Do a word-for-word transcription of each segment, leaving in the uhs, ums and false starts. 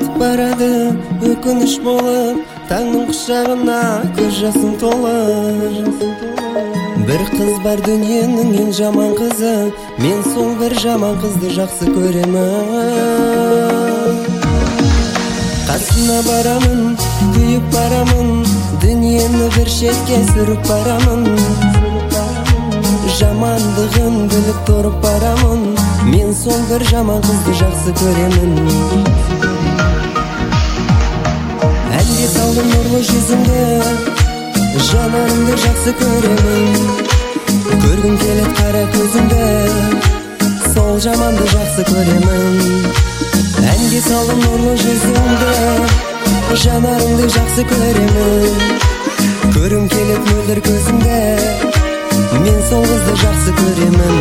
кетип барады өкүнүч болуп, таңдын кучагына көз жасым толуп. Бир кыз бар дүйнөнүн эң жаман кызы, мен сол бир жаман кызды жакшы көрөмүн. Касына барамын, күйүп барамын, дүйнөнү бир четке сүрүп барамын. Жамандыгын билип туруп барамын, мен сол бир жаман кызды жакшы көрөмүн. Әлде салдым нурлуу жүзүңдө, жанарыңды жакшы көрөмүн. Көргүм келет кара көзүңдө, сол жаманды жакшы көрөмүн. Әлде салдым нурлуу жүзүңдө, жанарыңды жакшы көрөмүн. Көргүм келет мөлдүр көзүңдө, мен сол кызды жакшы көрөмүн.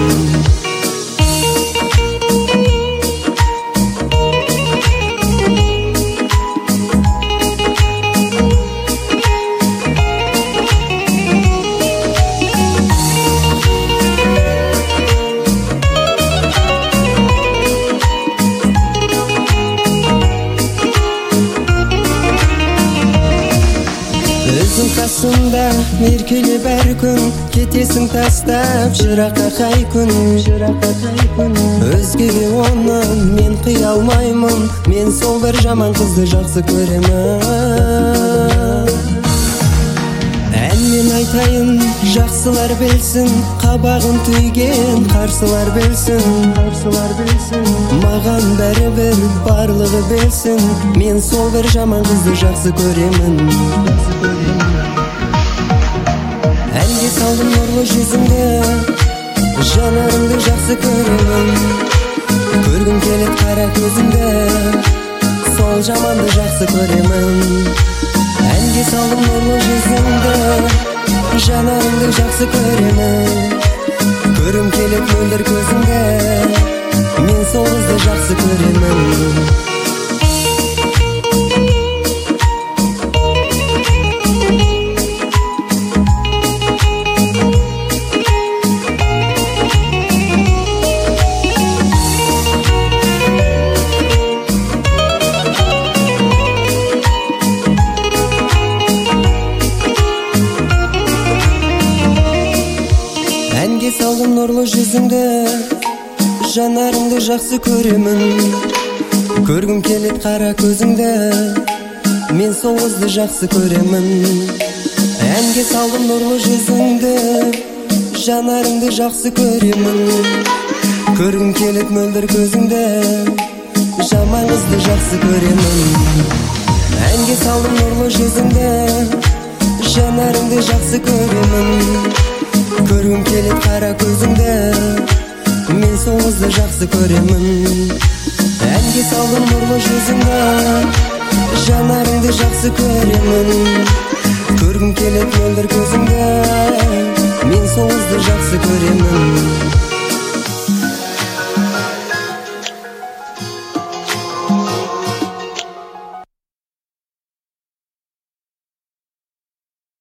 Өзүң касымда меркелеп ар күн, кетесиң тастап жыракка кай күн. Өзгеге оны мен кыя алмаймын, мен сол бир жаман кызды жакшы көрөмүн. Ән мен айтайын, жакшылар билсин, кабагын түйген карсылар билсин. Маган бери бир барлыгы билсин, мен сол бир жаман кызды жакшы көрөмүн. Әлде салдым нурлуу жүзүңдө, жанарыңды жакшы көрөмүн. Көргүм келет кара көзүңдө, сол жаманды жакшы көрөмүн. Әлде салдым нурлуу жүзүңдө, жанарыңды жакшы көрөмүн. Көргүм келет мөлдүр көзүңдө, мен сол кызды жакшы көрөмүн. Әнге салдым нурлуу жүзүңдө, жанарыңды жакшы көрөмүн. Көргүм келет кара көзүңдө, мен сол кызды жакшы көрөмүн. Әнге салдым нурлуу жүзүңдө, жанарыңды жакшы көрөмүн. Көргүм келет мөлдүр көзүңдө, жаман кызды жакшы көрөмүн. Әнге салдым нурлуу жүзүңдө, жанарыңды жакшы көрөмүн. Көргүм келет кара көзүңдө, мен сол кызды жакшы көрөмүн. Әнге салдым нурлуу жүзүңдө, жанарыңды жакшы көрөмүн. Көргүм келет мөлдүр көзүңдө, мен сол кызды жакшы көрөмүн.